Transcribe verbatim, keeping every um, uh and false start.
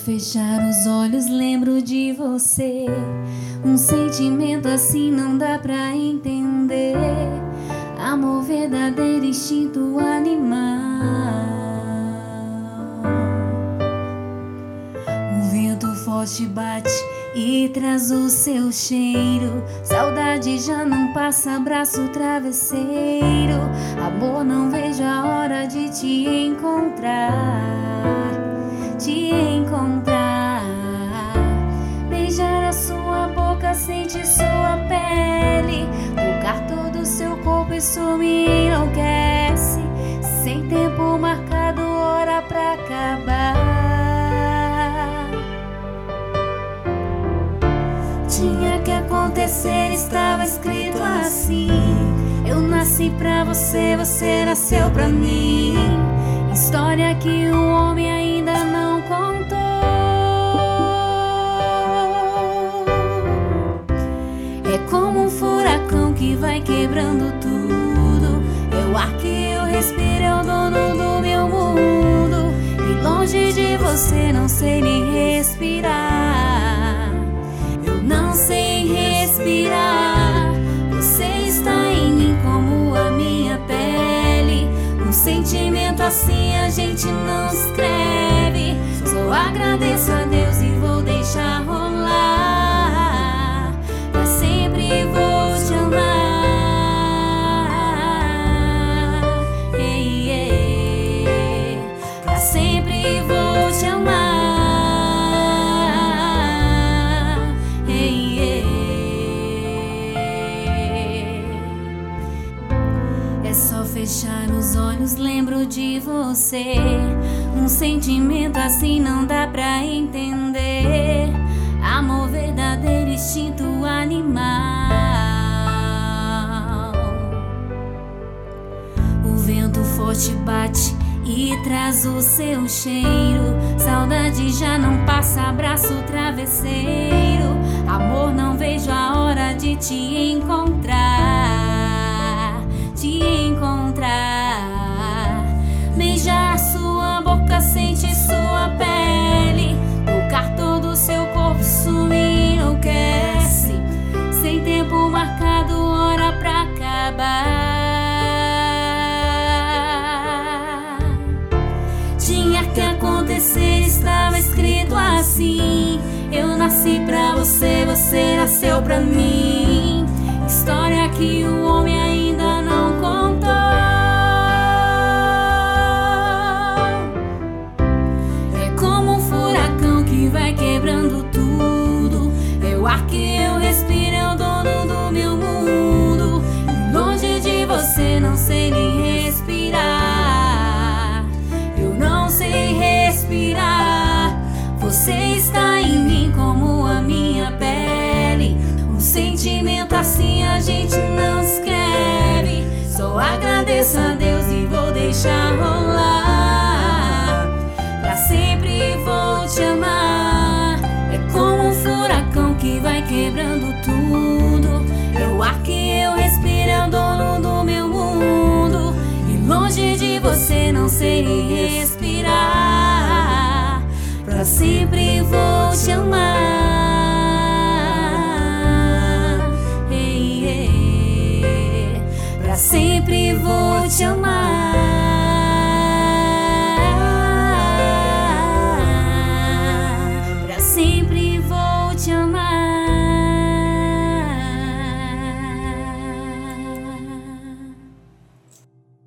fechar os olhos lembro de você. Um sentimento assim não dá pra entender. Amor verdadeiro, instinto animal. O vento forte bate e traz o seu cheiro. Saudade já não passa, abraço, travesseiro. Amor, não vejo a hora de te encontrar, te encontrar. Beijar a sua boca, sentir sua pele, tocar todo o seu corpo, isso me enlouquece. Sem tempo marcado, hora pra acabar. Tinha que acontecer, estava escrito assim. Eu nasci pra você, você nasceu pra mim. História que o homem ainda não contou. É como um furacão que vai quebrando tudo. É o ar que eu respiro, é o dono do meu mundo. E longe de você não sei nem respirar. Eu não sei respirar. Você está em mim como a minha pele. Um sentimento assim a gente não escreve. Só agradeço a Deus e vou deixar rolar. Pra sempre vou te amar. Ei, ei. Pra sempre vou te amar. Ei, ei. É só fechar os olhos, lembro de você. Um sentimento assim não dá pra entender. Amor verdadeiro, instinto animal. O vento forte bate e traz o seu cheiro. Saudade já não passa, abraço, travesseiro. Amor, não vejo a hora de te encontrar, te encontrar. Beijar sua boca, sentir sua pele, tocar todo o seu corpo, isso me enlouquece. Sem tempo marcado, hora pra acabar. Tinha que acontecer, estava escrito assim. Eu nasci pra você, você nasceu pra mim. História que o homem ainda não contou. Vai quebrando tudo. É o ar que eu respiro, é o dono do meu mundo. E longe de você não sei nem respirar. Eu não sei respirar. Você está em mim como a minha pele. Um sentimento assim a gente não escreve. Só agradeço a Deus e vou deixar rolar. Pra sempre vou te amar. É como um furacão que vai quebrando tudo. É o ar que eu respiro, é o dono do meu mundo. E longe de você não sei nem respirar. Pra sempre vou te amar. Ei, ei. Pra sempre vou te amar.